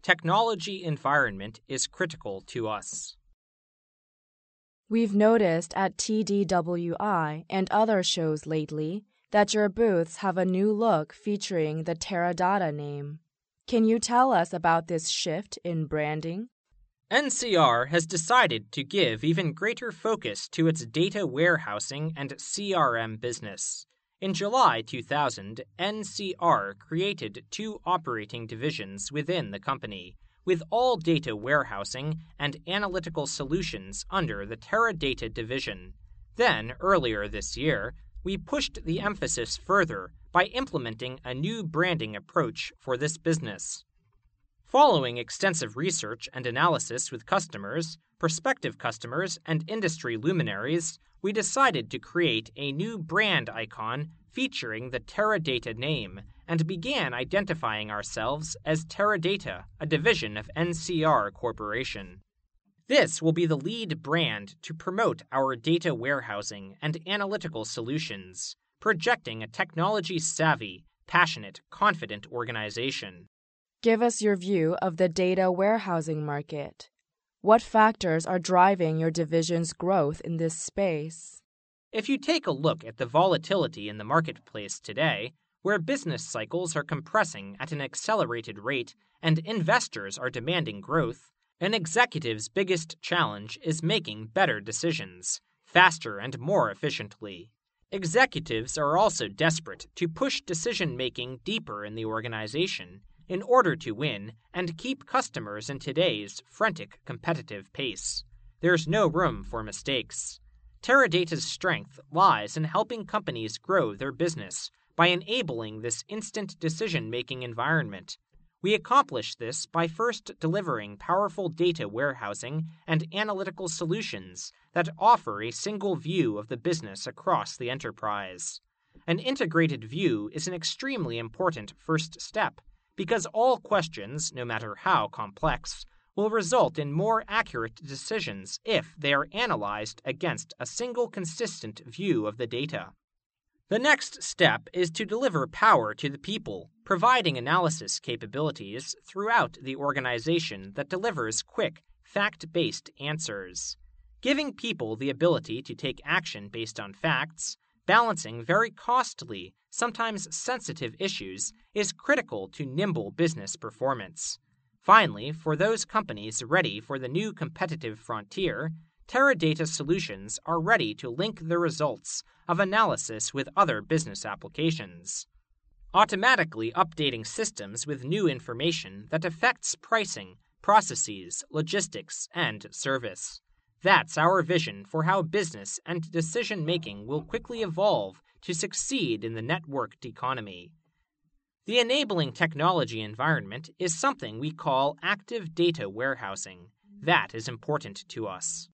technology environment is critical to us. We've noticed at TDWI and other shows lately that your booths have a new look featuring the Teradata name. Can you tell us about this shift in branding? NCR has decided to give even greater focus to its data warehousing and CRM business. In July 2000, NCR created two operating divisions within the company, with all data warehousing and analytical solutions under the Teradata division. Then, earlier this year, we pushed the emphasis further by implementing a new branding approach for this business. Following extensive research and analysis with customers, prospective customers, and industry luminaries, we decided to create a new brand icon featuring the Teradata name and began identifying ourselves as Teradata, a division of NCR Corporation. This will be the lead brand to promote our data warehousing and analytical solutions, projecting a technology-savvy, passionate, confident organization. Give us your view of the data warehousing market. What factors are driving your division's growth in this space? If you take a look at the volatility in the marketplace today, where business cycles are compressing at an accelerated rate and investors are demanding growth, an executive's biggest challenge is making better decisions, faster and more efficiently. Executives are also desperate to push decision-making deeper in the organization in order to win and keep customers in today's frantic competitive pace. There's no room for mistakes. Teradata's strength lies in helping companies grow their business by enabling this instant decision-making environment. We accomplish this by first delivering powerful data warehousing and analytical solutions that offer a single view of the business across the enterprise. An integrated view is an extremely important first step because all questions, no matter how complex, will result in more accurate decisions if they are analyzed against a single consistent view of the data. The next step is to deliver power to the people, providing analysis capabilities throughout the organization that delivers quick, fact-based answers. Giving people the ability to take action based on facts, balancing very costly, sometimes sensitive issues is critical to nimble business performance. Finally, for those companies ready for the new competitive frontier, Teradata solutions are ready to link the results of analysis with other business applications. Automatically updating systems with new information that affects pricing, processes, logistics, and service. That's our vision for how business and decision-making will quickly evolve to succeed in the networked economy. The enabling technology environment is something we call active data warehousing. That is important to us.